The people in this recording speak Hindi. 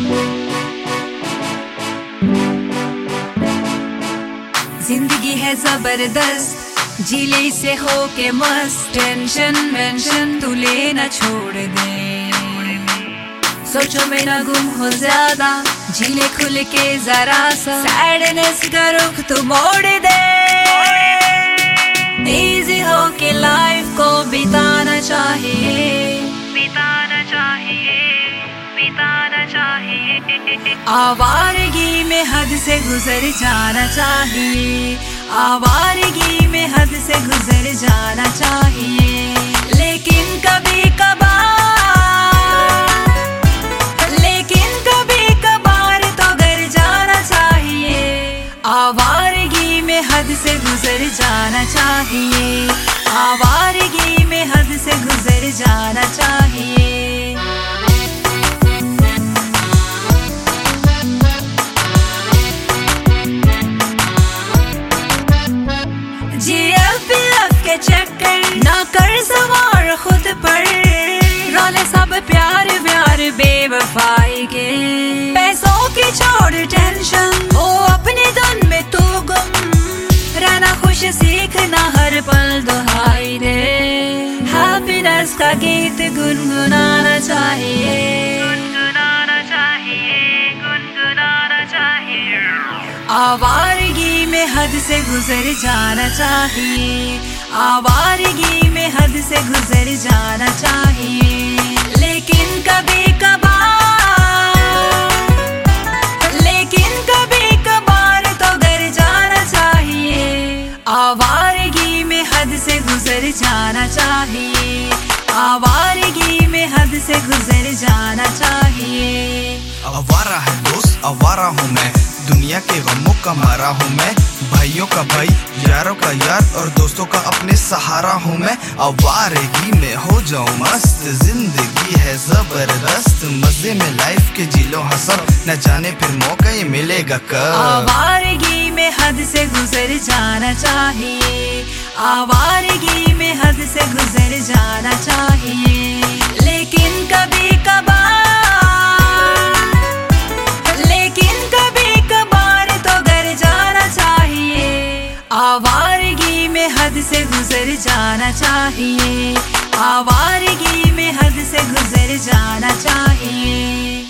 जिंदगी है जबरदस्त, जीले से हो के मस्त। टेंशन मेंशन तू लेना छोड़ दे, सोचो में ना गुम हो ज्यादा, जीले खुल के जरा सा। सैडनेस का रुख तू मोड़ दे, इजी हो के लाइफ को बिताना चाहिए, बिताना चाहिए, बिताना चाहिए। आवारगी में हद से गुजर जाना चाहिए, आवारगी में हद से गुजर जाना चाहिए। लेकिन कभी कभार तो घर जाना चाहिए। आवारगी में हद से गुजर जाना चाहिए, आवारगी में हद से गुजर जाना चाहिए। के चक्कर ना कर सवार खुद पर, रोले सब प्यार व्यार बेवफाई के। पैसों की छोड़ टेंशन, ओ अपने धुन में तू गुम, रहना खुश सीखना हर पल दुहाई दे। हैप्पीनेस का गीत गुनगुनाना चाहिए, गुनगुनाना चाहिए, गुनगुनाना चाहिए। आवारगी में हद से गुजर जाना चाहिए, आवारगी में हद से गुजर जाना चाहिए। लेकिन कभी कभार तो घर जाना चाहिए। आवारगी में हद से गुजर जाना चाहिए, आवारगी में हद से गुजर जाना चाहिए। आवारा है दोस्त, आवारा हूँ मैं, दुनिया के गमों का मारा हूँ मैं। भाइयों का भाई, यारों का यार और दोस्तों का अपने सहारा हूँ मैं। आवारगी में हो जाऊँ मस्त, जिंदगी है जबरदस्त। मजे में लाइफ के जी लो हसब, न जाने फिर मौका ये मिलेगा कब। आवारगी में हद से गुजर जाना चाहिए, आवारगी में हद से गुजर जाना चाहिए। लेकिन कभी कभार तो घर जाना चाहिए। आवारगी में हद से गुजर जाना चाहिए, आवारगी में हद से गुजर जाना चाहिए।